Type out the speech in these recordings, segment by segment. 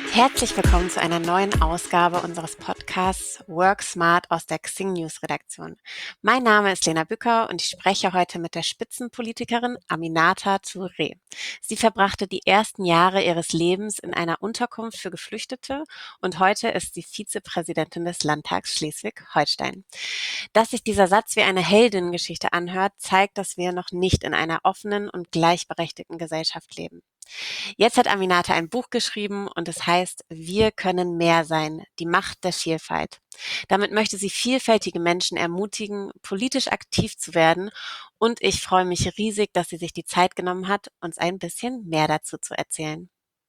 Herzlich willkommen zu einer neuen Ausgabe unseres Podcasts Work Smart aus der Xing News Redaktion. Mein Name ist Lena Bücker und ich spreche heute mit der Spitzenpolitikerin Aminata Touré. Sie verbrachte die ersten Jahre ihres Lebens in einer Unterkunft für Geflüchtete und heute ist sie Vizepräsidentin des Landtags Schleswig-Holstein. Dass sich dieser Satz wie eine Heldinnengeschichte anhört, zeigt, dass wir noch nicht in einer offenen und gleichberechtigten Gesellschaft leben. Jetzt hat Aminata ein Buch geschrieben und es heißt Wir können mehr sein, die Macht der Vielfalt. Damit möchte sie vielfältige Menschen ermutigen, politisch aktiv zu werden und ich freue mich riesig, dass sie sich die Zeit genommen hat, uns ein bisschen mehr dazu zu erzählen.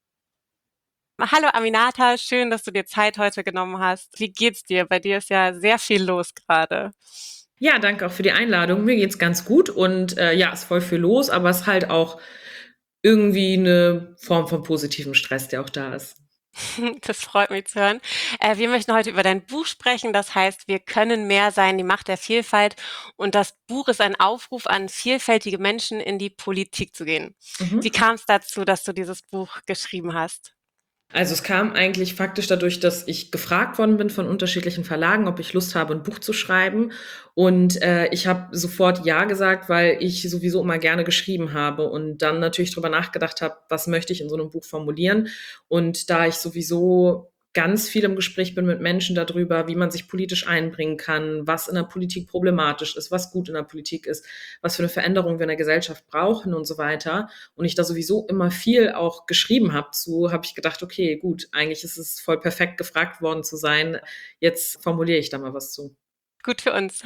Hallo Aminata, schön, dass du dir Zeit heute genommen hast. Wie geht's dir? Bei dir ist ja sehr viel los gerade. Ja, danke auch für die Einladung. Mir geht's ganz gut und ja, ist voll viel los, aber es ist halt auch irgendwie eine Form von positivem Stress, der auch da ist. Das freut mich zu hören. Wir möchten heute über dein Buch sprechen. Das heißt, wir können mehr sein, die Macht der Vielfalt. Und das Buch ist ein Aufruf an vielfältige Menschen, in die Politik zu gehen. Wie Mhm. kam es dazu, dass du dieses Buch geschrieben hast? Also es kam eigentlich faktisch dadurch, dass ich gefragt worden bin von unterschiedlichen Verlagen, ob ich Lust habe, ein Buch zu schreiben. Und ich habe sofort ja gesagt, weil ich sowieso immer gerne geschrieben habe und dann natürlich drüber nachgedacht habe, was möchte ich in so einem Buch formulieren. Und da ich sowieso ganz viel im Gespräch bin mit Menschen darüber, wie man sich politisch einbringen kann, was in der Politik problematisch ist, was gut in der Politik ist, was für eine Veränderung wir in der Gesellschaft brauchen und so weiter, und ich da sowieso immer viel auch geschrieben habe zu, habe ich gedacht, okay, gut, eigentlich ist es voll perfekt, gefragt worden zu sein. Jetzt formuliere ich da mal was zu. Gut für uns.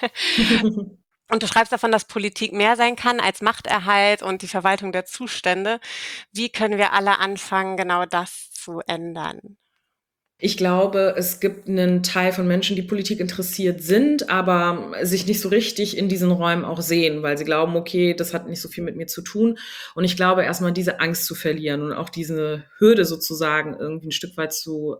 Und du schreibst davon, dass Politik mehr sein kann als Machterhalt und die Verwaltung der Zustände. Wie können wir alle anfangen, genau das zu ändern? Ich glaube, es gibt einen Teil von Menschen, die Politik interessiert sind, aber sich nicht so richtig in diesen Räumen auch sehen, weil sie glauben, okay, das hat nicht so viel mit mir zu tun. Und ich glaube, erstmal diese Angst zu verlieren und auch diese Hürde sozusagen irgendwie ein Stück weit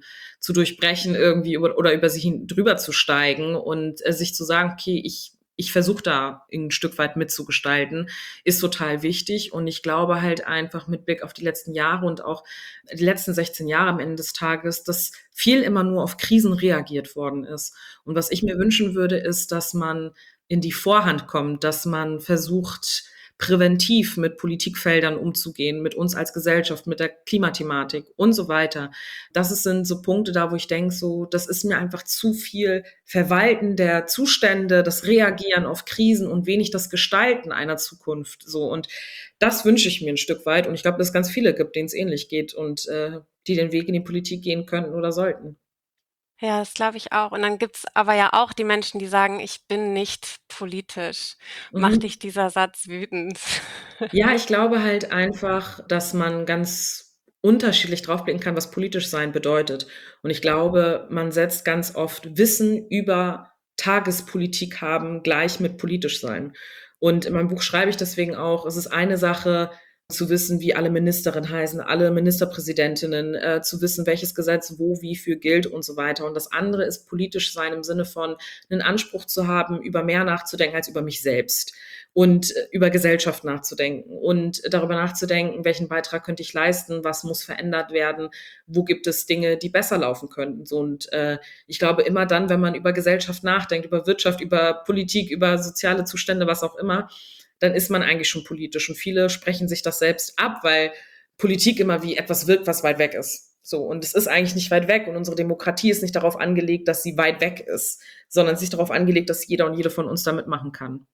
zu durchbrechen, irgendwie oder über sich drüber zu steigen und sich zu sagen, okay, ich versuche da ein Stück weit mitzugestalten, ist total wichtig. Und ich glaube halt einfach mit Blick auf die letzten Jahre und auch die letzten 16 Jahre am Ende des Tages, dass viel immer nur auf Krisen reagiert worden ist. Und was ich mir wünschen würde, ist, dass man in die Vorhand kommt, dass man versucht, präventiv mit Politikfeldern umzugehen, mit uns als Gesellschaft, mit der Klimathematik und so weiter. Sind so Punkte da, wo ich denke, so, das ist mir einfach zu viel Verwalten der Zustände, das Reagieren auf Krisen und wenig das Gestalten einer Zukunft. So, und das wünsche ich mir ein Stück weit. Und ich glaube, dass es ganz viele gibt, denen es ähnlich geht und die den Weg in die Politik gehen könnten oder sollten. Ja, das glaube ich auch. Und dann gibt's aber ja auch die Menschen, die sagen: „Ich bin nicht politisch.“ Macht dich Mhm. dieser Satz wütend? Ja, ich glaube halt einfach, dass man ganz unterschiedlich draufblicken kann, was politisch sein bedeutet. Und ich glaube, man setzt ganz oft Wissen über Tagespolitik haben gleich mit politisch sein. Und in meinem Buch schreibe ich deswegen auch, es ist eine Sache zu wissen, wie alle Ministerinnen heißen, alle Ministerpräsidentinnen, zu wissen, welches Gesetz wo wie für gilt und so weiter. Und das andere ist politisch sein im Sinne von einen Anspruch zu haben, über mehr nachzudenken als über mich selbst und über Gesellschaft nachzudenken und darüber nachzudenken, welchen Beitrag könnte ich leisten, was muss verändert werden, wo gibt es Dinge, die besser laufen könnten. So, und ich glaube, immer dann, wenn man über Gesellschaft nachdenkt, über Wirtschaft, über Politik, über soziale Zustände, was auch immer, dann ist man eigentlich schon politisch. Und viele sprechen sich das selbst ab, weil Politik immer wie etwas wirkt, was weit weg ist. So, und es ist eigentlich nicht weit weg und unsere Demokratie ist nicht darauf angelegt, dass sie weit weg ist, sondern sie ist darauf angelegt, dass jeder und jede von uns damit machen kann.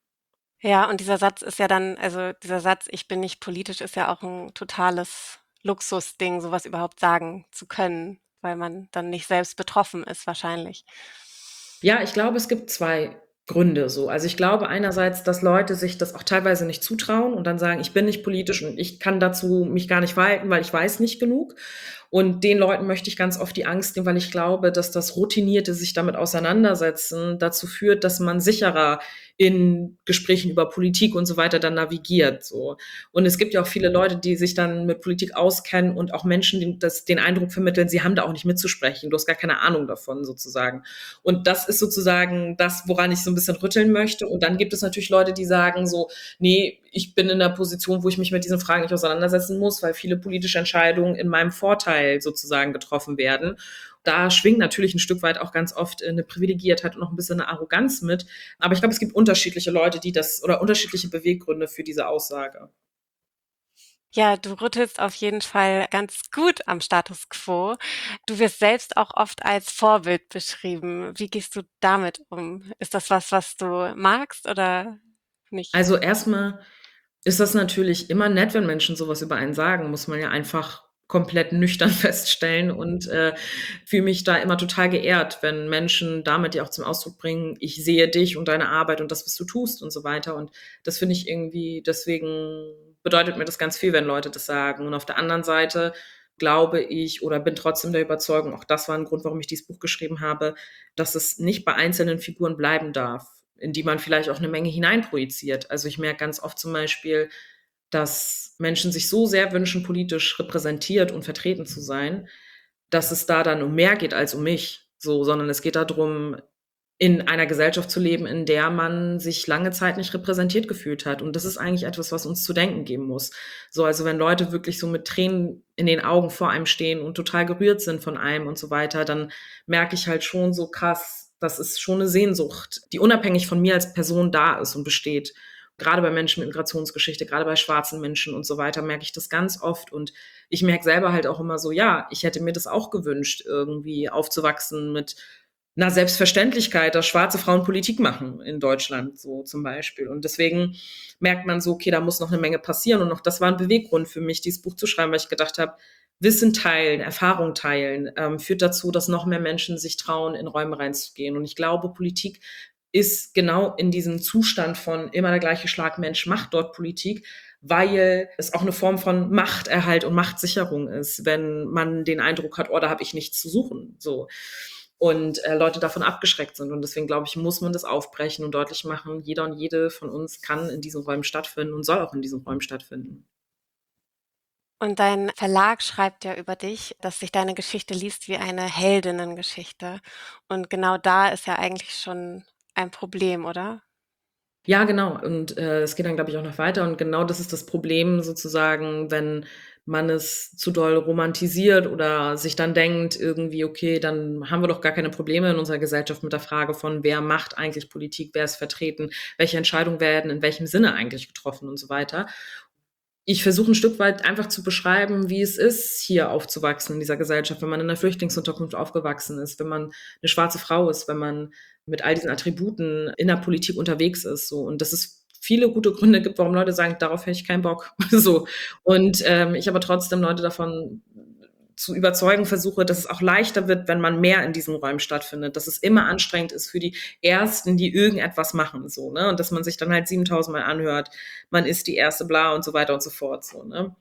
Ja, und dieser Satz ist ja dann dieser Satz: „Ich bin nicht politisch“, ist ja auch ein totales Luxusding, so was überhaupt sagen zu können, weil man dann nicht selbst betroffen ist wahrscheinlich. Ja, ich glaube, es gibt 2 Gründe so. Also, ich glaube einerseits, dass Leute sich das auch teilweise nicht zutrauen und dann sagen: „Ich bin nicht politisch und ich kann dazu mich gar nicht verhalten, weil ich weiß nicht genug.“ Und den Leuten möchte ich ganz oft die Angst nehmen, weil ich glaube, dass das routinierte sich damit auseinandersetzen dazu führt, dass man sicherer in Gesprächen über Politik und so weiter dann navigiert, so. Und es gibt ja auch viele Leute, die sich dann mit Politik auskennen und auch Menschen, den Eindruck vermitteln, sie haben da auch nicht mitzusprechen. Du hast gar keine Ahnung davon sozusagen. Und das ist sozusagen das, woran ich so ein bisschen rütteln möchte. Und dann gibt es natürlich Leute, die sagen so: „Nee, ich bin in der Position, wo ich mich mit diesen Fragen nicht auseinandersetzen muss, weil viele politische Entscheidungen in meinem Vorteil sozusagen getroffen werden. Da schwingt natürlich ein Stück weit auch ganz oft eine Privilegiertheit und noch ein bisschen eine Arroganz mit. Aber ich glaube, es gibt unterschiedliche Leute, die das oder unterschiedliche Beweggründe für diese Aussage. Ja, du rüttelst auf jeden Fall ganz gut am Status quo. Du wirst selbst auch oft als Vorbild beschrieben. Wie gehst du damit um? Ist das was, was du magst oder nicht? Also erstmal ist das natürlich immer nett, wenn Menschen sowas über einen sagen, muss man ja einfach komplett nüchtern feststellen und fühle mich da immer total geehrt, wenn Menschen damit ja auch zum Ausdruck bringen, ich sehe dich und deine Arbeit und das, was du tust und so weiter. Und das finde ich irgendwie, deswegen bedeutet mir das ganz viel, wenn Leute das sagen. Und auf der anderen Seite glaube ich oder bin trotzdem der Überzeugung, auch das war ein Grund, warum ich dieses Buch geschrieben habe, dass es nicht bei einzelnen Figuren bleiben darf, in die man vielleicht auch eine Menge hineinprojiziert. Also ich merke ganz oft zum Beispiel, dass Menschen sich so sehr wünschen, politisch repräsentiert und vertreten zu sein, dass es da dann um mehr geht als um mich, so, sondern es geht darum, in einer Gesellschaft zu leben, in der man sich lange Zeit nicht repräsentiert gefühlt hat. Und das ist eigentlich etwas, was uns zu denken geben muss. So, also wenn Leute wirklich so mit Tränen in den Augen vor einem stehen und total gerührt sind von einem und so weiter, dann merke ich halt schon so krass, das ist schon eine Sehnsucht, die unabhängig von mir als Person da ist und besteht. Gerade bei Menschen mit Migrationsgeschichte, gerade bei schwarzen Menschen und so weiter, merke ich das ganz oft. Und ich merke selber halt auch immer so, ja, ich hätte mir das auch gewünscht, irgendwie aufzuwachsen mit einer Selbstverständlichkeit, dass schwarze Frauen Politik machen in Deutschland, so zum Beispiel. Und deswegen merkt man so, okay, da muss noch eine Menge passieren. Und auch das war ein Beweggrund für mich, dieses Buch zu schreiben, weil ich gedacht habe, Wissen teilen, Erfahrung teilen, führt dazu, dass noch mehr Menschen sich trauen, in Räume reinzugehen. Und ich glaube, Politik ist genau in diesem Zustand von immer der gleiche Schlag Mensch macht dort Politik, weil es auch eine Form von Machterhalt und Machtsicherung ist, wenn man den Eindruck hat, oh, da habe ich nichts zu suchen. So. Und Leute davon abgeschreckt sind. Und deswegen, glaube ich, muss man das aufbrechen und deutlich machen, jeder und jede von uns kann in diesen Räumen stattfinden und soll auch in diesen Räumen stattfinden. Und dein Verlag schreibt ja über dich, dass sich deine Geschichte liest wie eine Heldinnengeschichte. Und genau da ist ja eigentlich schon ein Problem, oder? Ja, genau. Und es geht dann, glaube ich, auch noch weiter. Und genau das ist das Problem sozusagen, wenn man es zu doll romantisiert oder sich dann denkt, irgendwie, okay, dann haben wir doch gar keine Probleme in unserer Gesellschaft mit der Frage von, wer macht eigentlich Politik, wer ist vertreten, welche Entscheidungen werden in welchem Sinne eigentlich getroffen und so weiter. Ich versuche ein Stück weit einfach zu beschreiben, wie es ist, hier aufzuwachsen in dieser Gesellschaft, wenn man in einer Flüchtlingsunterkunft aufgewachsen ist, wenn man eine schwarze Frau ist, wenn man mit all diesen Attributen in der Politik unterwegs ist, so. Und dass es viele gute Gründe gibt, warum Leute sagen, darauf hätte ich keinen Bock, so. Und ich aber trotzdem Leute davon zu überzeugen versuche, dass es auch leichter wird, wenn man mehr in diesen Räumen stattfindet, dass es immer anstrengend ist für die Ersten, die irgendetwas machen, so, ne? Und dass man sich dann halt 7.000 Mal anhört, man ist die Erste, bla und so weiter und so fort, so, ne?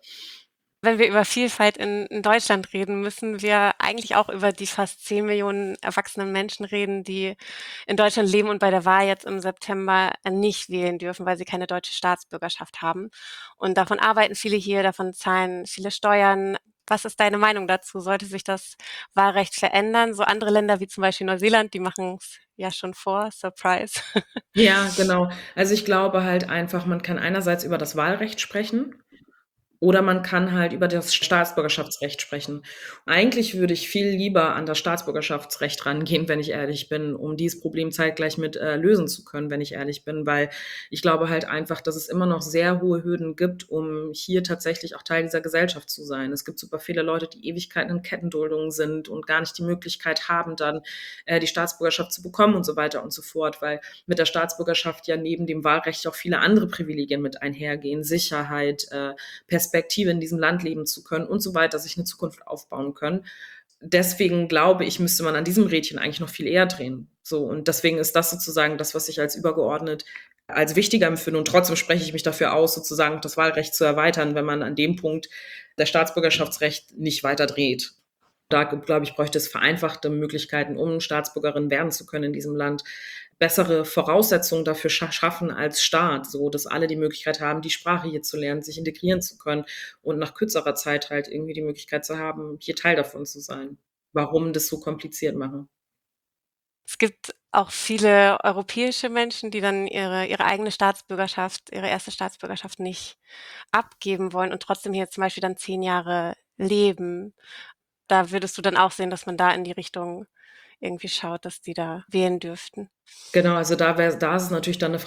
Wenn wir über Vielfalt in Deutschland reden, müssen wir eigentlich auch über die fast 10 Millionen erwachsenen Menschen reden, die in Deutschland leben und bei der Wahl jetzt im September nicht wählen dürfen, weil sie keine deutsche Staatsbürgerschaft haben. Und davon arbeiten viele hier, davon zahlen viele Steuern. Was ist deine Meinung dazu? Sollte sich das Wahlrecht verändern? So andere Länder wie zum Beispiel Neuseeland, die machen es ja schon vor. Surprise. Ja, genau. Also ich glaube halt einfach, man kann einerseits über das Wahlrecht sprechen. Oder man kann halt über das Staatsbürgerschaftsrecht sprechen. Eigentlich würde ich viel lieber an das Staatsbürgerschaftsrecht rangehen, wenn ich ehrlich bin, um dieses Problem zeitgleich mit lösen zu können, wenn ich ehrlich bin, weil ich glaube halt einfach, dass es immer noch sehr hohe Hürden gibt, um hier tatsächlich auch Teil dieser Gesellschaft zu sein. Es gibt super viele Leute, die Ewigkeiten in Kettenduldungen sind und gar nicht die Möglichkeit haben, dann die Staatsbürgerschaft zu bekommen und so weiter und so fort, weil mit der Staatsbürgerschaft ja neben dem Wahlrecht auch viele andere Privilegien mit einhergehen, Sicherheit, Perspektive in diesem Land leben zu können und so weiter, sich eine Zukunft aufbauen können. Deswegen glaube ich, müsste man an diesem Rädchen eigentlich noch viel eher drehen. So, und deswegen ist das sozusagen das, was ich als übergeordnet als wichtiger empfinde. Und trotzdem spreche ich mich dafür aus, sozusagen das Wahlrecht zu erweitern, wenn man an dem Punkt das Staatsbürgerschaftsrecht nicht weiter dreht. Da, glaube ich, bräuchte es vereinfachte Möglichkeiten, um Staatsbürgerin werden zu können in diesem Land, bessere Voraussetzungen dafür schaffen als Staat, so dass alle die Möglichkeit haben, die Sprache hier zu lernen, sich integrieren zu können und nach kürzerer Zeit halt irgendwie die Möglichkeit zu haben, hier Teil davon zu sein. Warum das so kompliziert machen? Es gibt auch viele europäische Menschen, die dann ihre eigene Staatsbürgerschaft, ihre erste Staatsbürgerschaft nicht abgeben wollen und trotzdem hier zum Beispiel dann 10 Jahre leben. Da würdest du dann auch sehen, dass man da in die Richtung irgendwie schaut, dass die da wählen dürften. Genau, also da ist es natürlich dann eine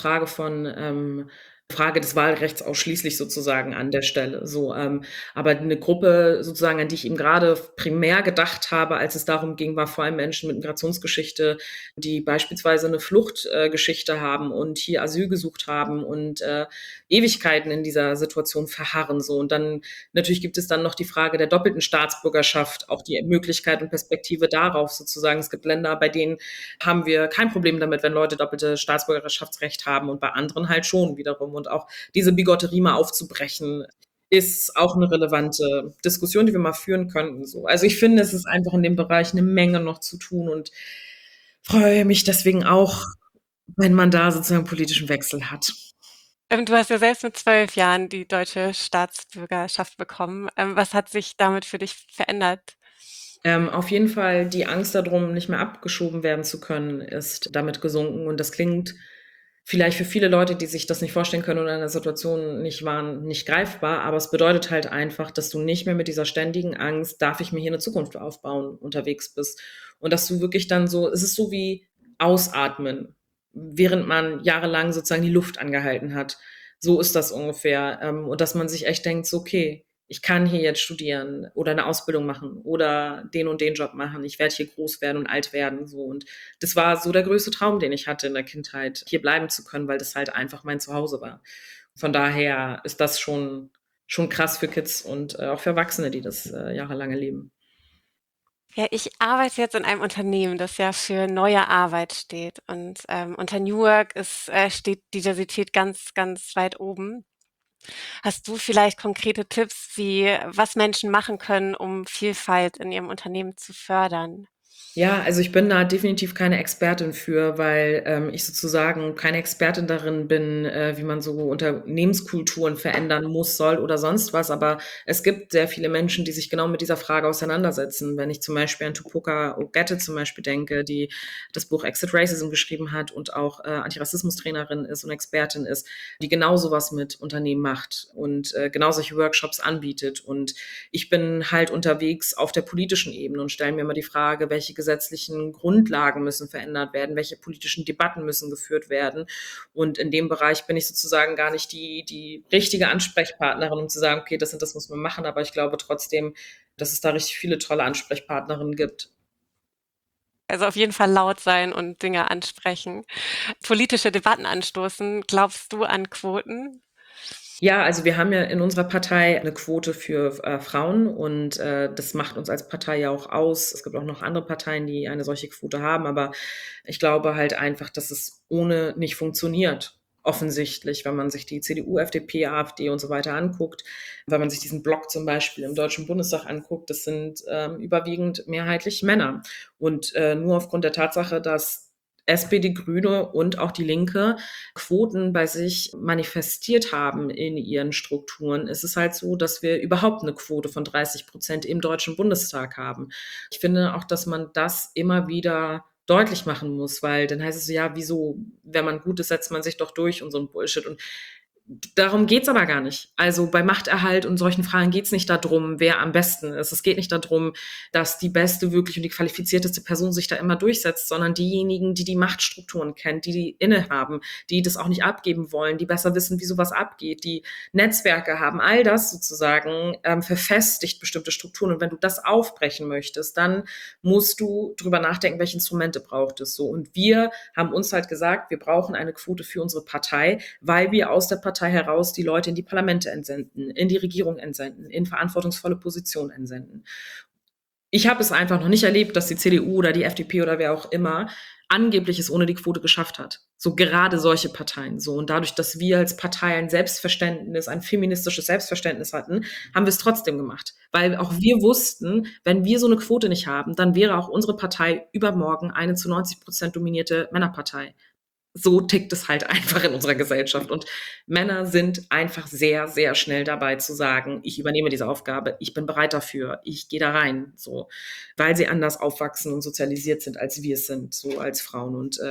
Frage des Wahlrechts ausschließlich sozusagen an der Stelle so. Aber eine Gruppe sozusagen, an die ich eben gerade primär gedacht habe, als es darum ging, war vor allem Menschen mit Migrationsgeschichte, die beispielsweise eine Fluchtgeschichte haben und hier Asyl gesucht haben und Ewigkeiten in dieser Situation verharren so. Und dann natürlich gibt es dann noch die Frage der doppelten Staatsbürgerschaft, auch die Möglichkeit und Perspektive darauf sozusagen. Es gibt Länder, bei denen haben wir kein Problem damit, wenn Leute doppelte Staatsbürgerschaftsrecht haben und bei anderen halt schon wiederum. Und auch diese Bigotterie mal aufzubrechen, ist auch eine relevante Diskussion, die wir mal führen könnten. So. Also ich finde, es ist einfach in dem Bereich eine Menge noch zu tun und freue mich deswegen auch, wenn man da sozusagen politischen Wechsel hat. Du hast ja selbst mit 12 Jahren die deutsche Staatsbürgerschaft bekommen. Was hat sich damit für dich verändert? Auf jeden Fall die Angst darum, nicht mehr abgeschoben werden zu können, ist damit gesunken. Und das klingt vielleicht für viele Leute, die sich das nicht vorstellen können oder in der Situation nicht waren, nicht greifbar. Aber es bedeutet halt einfach, dass du nicht mehr mit dieser ständigen Angst, darf ich mir hier eine Zukunft aufbauen, unterwegs bist. Und dass du wirklich dann so, es ist so wie Ausatmen, während man jahrelang sozusagen die Luft angehalten hat. So ist das ungefähr. Und dass man sich echt denkt, so, okay, ich kann hier jetzt studieren oder eine Ausbildung machen oder den und den Job machen. Ich werde hier groß werden und alt werden, so. Und das war so der größte Traum, den ich hatte in der Kindheit, hier bleiben zu können, weil das halt einfach mein Zuhause war. Von daher ist das schon krass für Kids und auch für Erwachsene, die das jahrelang erleben. Ja, ich arbeite jetzt in einem Unternehmen, das ja für neue Arbeit steht. Und unter New Work steht Diversität ganz, ganz weit oben. Hast du vielleicht konkrete Tipps, was Menschen machen können, um Vielfalt in ihrem Unternehmen zu fördern? Ja, also ich bin da definitiv keine Expertin für, weil ich sozusagen keine Expertin darin bin, wie man so Unternehmenskulturen verändern muss, soll oder sonst was. Aber es gibt sehr viele Menschen, die sich genau mit dieser Frage auseinandersetzen. Wenn ich zum Beispiel an Tupoka Ogette zum Beispiel denke, die das Buch Exit Racism geschrieben hat und auch Antirassismus-Trainerin ist und Expertin ist, die genau sowas mit Unternehmen macht und genau solche Workshops anbietet. Und ich bin halt unterwegs auf der politischen Ebene und stelle mir immer die Frage, welche gesetzlichen Grundlagen müssen verändert werden, welche politischen Debatten müssen geführt werden. Und in dem Bereich bin ich sozusagen gar nicht die richtige Ansprechpartnerin, um zu sagen, okay, das und das muss man machen. Aber ich glaube trotzdem, dass es da richtig viele tolle Ansprechpartnerinnen gibt. Also auf jeden Fall laut sein und Dinge ansprechen. Politische Debatten anstoßen. Glaubst du an Quoten? Ja, also wir haben ja in unserer Partei eine Quote für Frauen und das macht uns als Partei ja auch aus. Es gibt auch noch andere Parteien, die eine solche Quote haben, aber ich glaube halt einfach, dass es ohne nicht funktioniert. Offensichtlich, wenn man sich die CDU, FDP, AfD und so weiter anguckt, wenn man sich diesen Block zum Beispiel im Deutschen Bundestag anguckt, das sind überwiegend mehrheitlich Männer. Und nur aufgrund der Tatsache, dass SPD, Grüne und auch die Linke Quoten bei sich manifestiert haben in ihren Strukturen, ist es halt so, dass wir überhaupt eine Quote von 30% im Deutschen Bundestag haben. Ich finde auch, dass man das immer wieder deutlich machen muss, weil dann heißt es so, ja, wieso, wenn man gut ist, setzt man sich doch durch und so ein Bullshit. Und darum geht's aber gar nicht. Also bei Machterhalt und solchen Fragen geht's nicht darum, wer am besten ist. Es geht nicht darum, dass die beste wirklich und die qualifizierteste Person sich da immer durchsetzt, sondern diejenigen, die die Machtstrukturen kennen, die innehaben, die das auch nicht abgeben wollen, die besser wissen, wie sowas abgeht, die Netzwerke haben, all das sozusagen verfestigt bestimmte Strukturen. Und wenn du das aufbrechen möchtest, dann musst du drüber nachdenken, welche Instrumente braucht es so. Und wir haben uns halt gesagt, wir brauchen eine Quote für unsere Partei, weil wir aus der Partei heraus die Leute in die Parlamente entsenden, in die Regierung entsenden, in verantwortungsvolle Positionen entsenden. Ich habe es einfach noch nicht erlebt, dass die CDU oder die FDP oder wer auch immer angeblich es ohne die Quote geschafft hat. So gerade solche Parteien. So. Und dadurch, dass wir als Partei ein Selbstverständnis, ein feministisches Selbstverständnis hatten, haben wir es trotzdem gemacht. Weil auch wir wussten, wenn wir so eine Quote nicht haben, dann wäre auch unsere Partei übermorgen eine zu 90% dominierte Männerpartei. so tickt es halt einfach in unserer Gesellschaft. Und Männer sind einfach sehr, sehr schnell dabei zu sagen, ich übernehme diese Aufgabe, ich bin bereit dafür, ich gehe da rein, so, weil sie anders aufwachsen und sozialisiert sind, als wir es sind, so als Frauen. Und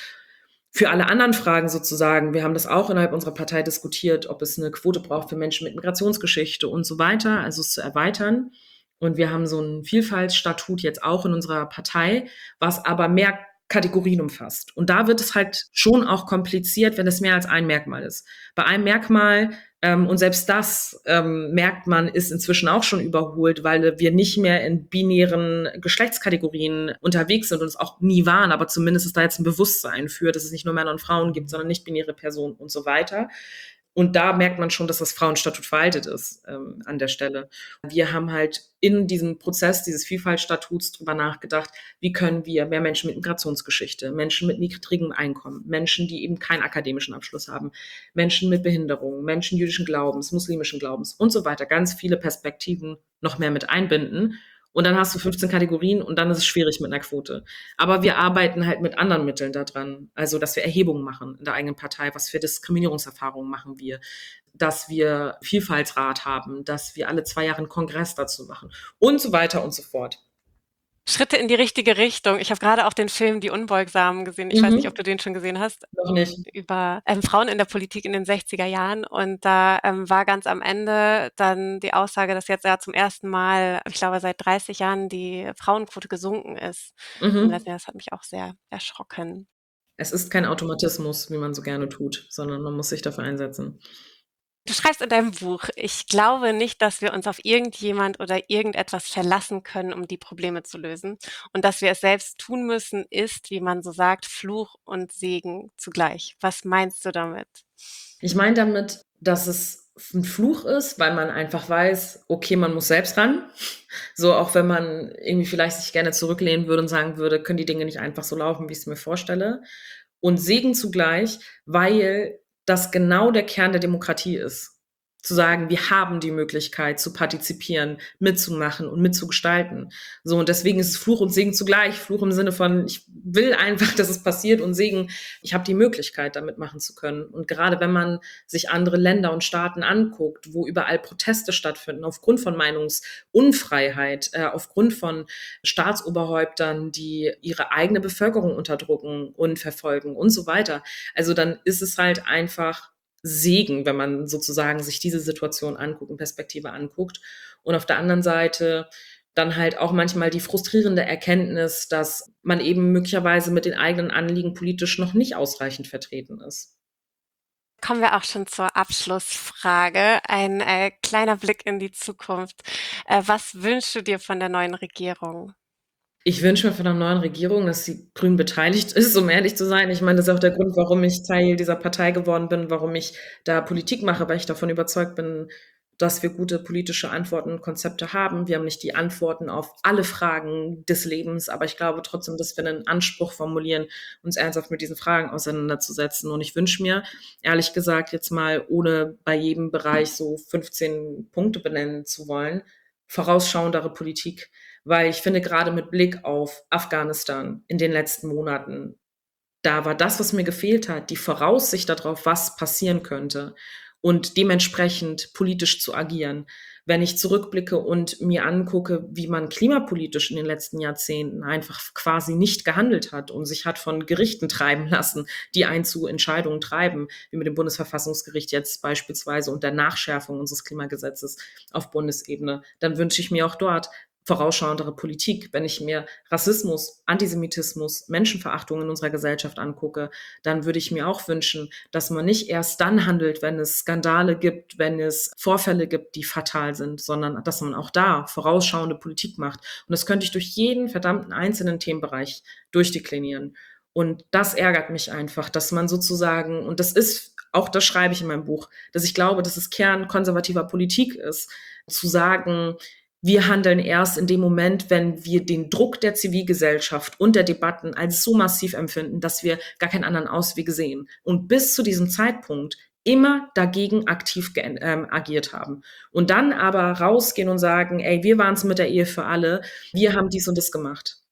für alle anderen Fragen sozusagen, wir haben das auch innerhalb unserer Partei diskutiert, ob es eine Quote braucht für Menschen mit Migrationsgeschichte und so weiter, also es zu erweitern. Und wir haben so ein Vielfaltsstatut jetzt auch in unserer Partei, was aber mehr Kategorien umfasst. Und da wird es halt schon auch kompliziert, wenn es mehr als ein Merkmal ist. Bei einem Merkmal, und selbst das merkt man, ist inzwischen auch schon überholt, weil wir nicht mehr in binären Geschlechtskategorien unterwegs sind und es auch nie waren, aber zumindest ist da jetzt ein Bewusstsein für, dass es nicht nur Männer und Frauen gibt, sondern nicht-binäre Personen und so weiter. Und da merkt man schon, dass das Frauenstatut veraltet ist an der Stelle. Wir haben halt in diesem Prozess dieses Vielfaltstatuts drüber nachgedacht, wie können wir mehr Menschen mit Migrationsgeschichte, Menschen mit niedrigem Einkommen, Menschen, die eben keinen akademischen Abschluss haben, Menschen mit Behinderung, Menschen jüdischen Glaubens, muslimischen Glaubens und so weiter, ganz viele Perspektiven noch mehr mit einbinden. Und dann hast du 15 Kategorien und dann ist es schwierig mit einer Quote. Aber wir arbeiten halt mit anderen Mitteln daran. Also, dass wir Erhebungen machen in der eigenen Partei, was für Diskriminierungserfahrungen machen wir, dass wir Vielfaltsrat haben, dass wir alle 2 Jahre einen Kongress dazu machen und so weiter und so fort. Schritte in die richtige Richtung. Ich habe gerade auch den Film Die Unbeugsamen gesehen. Ich weiß nicht, ob du den schon gesehen hast, Noch nicht. über Frauen in der Politik in den 60er Jahren. Und da war ganz am Ende dann die Aussage, dass jetzt ja zum ersten Mal, ich glaube, seit 30 Jahren die Frauenquote gesunken ist. Im letzten Mhm. Jahr, das hat mich auch sehr erschrocken. Es ist kein Automatismus, wie man so gerne tut, sondern man muss sich dafür einsetzen. Du schreibst in deinem Buch, ich glaube nicht, dass wir uns auf irgendjemand oder irgendetwas verlassen können, um die Probleme zu lösen. Und dass wir es selbst tun müssen, ist, wie man so sagt, Fluch und Segen zugleich. Was meinst du damit? Ich meine damit, dass es ein Fluch ist, weil man einfach weiß, okay, man muss selbst ran. So, auch wenn man irgendwie vielleicht sich gerne zurücklehnen würde und sagen würde, können die Dinge nicht einfach so laufen, wie ich es mir vorstelle. Und Segen zugleich, weil das genau der Kern der Demokratie ist. Zu sagen, wir haben die Möglichkeit zu partizipieren, mitzumachen und mitzugestalten. So, und deswegen ist es Fluch und Segen zugleich. Fluch im Sinne von, ich will einfach, dass es passiert, und Segen, ich habe die Möglichkeit, damit machen zu können. Und gerade wenn man sich andere Länder und Staaten anguckt, wo überall Proteste stattfinden, aufgrund von Meinungsunfreiheit, aufgrund von Staatsoberhäuptern, die ihre eigene Bevölkerung unterdrücken und verfolgen und so weiter. Also dann ist es halt einfach Segen, wenn man sozusagen sich diese Situation anguckt und Perspektive anguckt. Und auf der anderen Seite dann halt auch manchmal die frustrierende Erkenntnis, dass man eben möglicherweise mit den eigenen Anliegen politisch noch nicht ausreichend vertreten ist. Kommen wir auch schon zur Abschlussfrage. Ein kleiner Blick in die Zukunft. Was wünschst du dir von der neuen Regierung? Ich wünsche mir von der neuen Regierung, dass sie grün beteiligt ist, um ehrlich zu sein. Ich meine, das ist auch der Grund, warum ich Teil dieser Partei geworden bin, warum ich da Politik mache, weil ich davon überzeugt bin, dass wir gute politische Antworten und Konzepte haben. Wir haben nicht die Antworten auf alle Fragen des Lebens, aber ich glaube trotzdem, dass wir einen Anspruch formulieren, uns ernsthaft mit diesen Fragen auseinanderzusetzen. Und ich wünsche mir, ehrlich gesagt, jetzt mal, ohne bei jedem Bereich so 15 Punkte benennen zu wollen, vorausschauendere Politik, weil ich finde, gerade mit Blick auf Afghanistan in den letzten Monaten, da war das, was mir gefehlt hat, die Voraussicht darauf, was passieren könnte und dementsprechend politisch zu agieren. Wenn ich zurückblicke und mir angucke, wie man klimapolitisch in den letzten Jahrzehnten einfach quasi nicht gehandelt hat und sich hat von Gerichten treiben lassen, die einen zu Entscheidungen treiben, wie mit dem Bundesverfassungsgericht jetzt beispielsweise und der Nachschärfung unseres Klimagesetzes auf Bundesebene, dann wünsche ich mir auch dort vorausschauendere Politik. Wenn ich mir Rassismus, Antisemitismus, Menschenverachtung in unserer Gesellschaft angucke, dann würde ich mir auch wünschen, dass man nicht erst dann handelt, wenn es Skandale gibt, wenn es Vorfälle gibt, die fatal sind, sondern dass man auch da vorausschauende Politik macht. Und das könnte ich durch jeden verdammten einzelnen Themenbereich durchdeklinieren. Und das ärgert mich einfach, dass man sozusagen, und das ist, auch das schreibe ich in meinem Buch, dass ich glaube, dass es Kern konservativer Politik ist, zu sagen, wir handeln erst in dem Moment, wenn wir den Druck der Zivilgesellschaft und der Debatten als so massiv empfinden, dass wir gar keinen anderen Ausweg sehen. Und bis zu diesem Zeitpunkt immer dagegen aktiv agiert haben. Und dann aber rausgehen und sagen, ey, wir waren es mit der Ehe für alle, wir haben dies und das gemacht.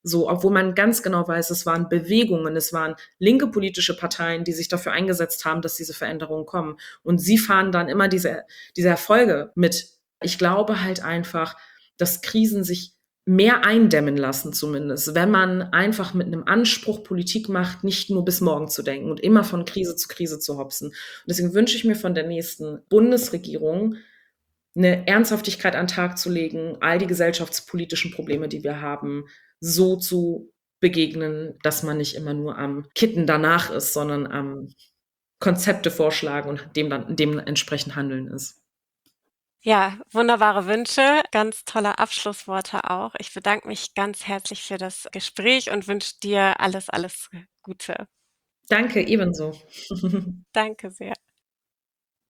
So, obwohl man ganz genau weiß, es waren Bewegungen, es waren linke politische Parteien, die sich dafür eingesetzt haben, dass diese Veränderungen kommen. Und sie fahren dann immer diese Erfolge mit. Ich glaube halt einfach, dass Krisen sich mehr eindämmen lassen zumindest, wenn man einfach mit einem Anspruch Politik macht, nicht nur bis morgen zu denken und immer von Krise zu Krise zu hopsen. Und deswegen wünsche ich mir von der nächsten Bundesregierung eine Ernsthaftigkeit an den Tag zu legen, all die gesellschaftspolitischen Probleme, die wir haben, so zu begegnen, dass man nicht immer nur am Kitten danach ist, sondern am Konzepte vorschlagen und dementsprechend handeln ist. Ja, wunderbare Wünsche, ganz tolle Abschlussworte auch. Ich bedanke mich ganz herzlich für das Gespräch und wünsche dir alles, alles Gute. Danke, ebenso. Danke sehr.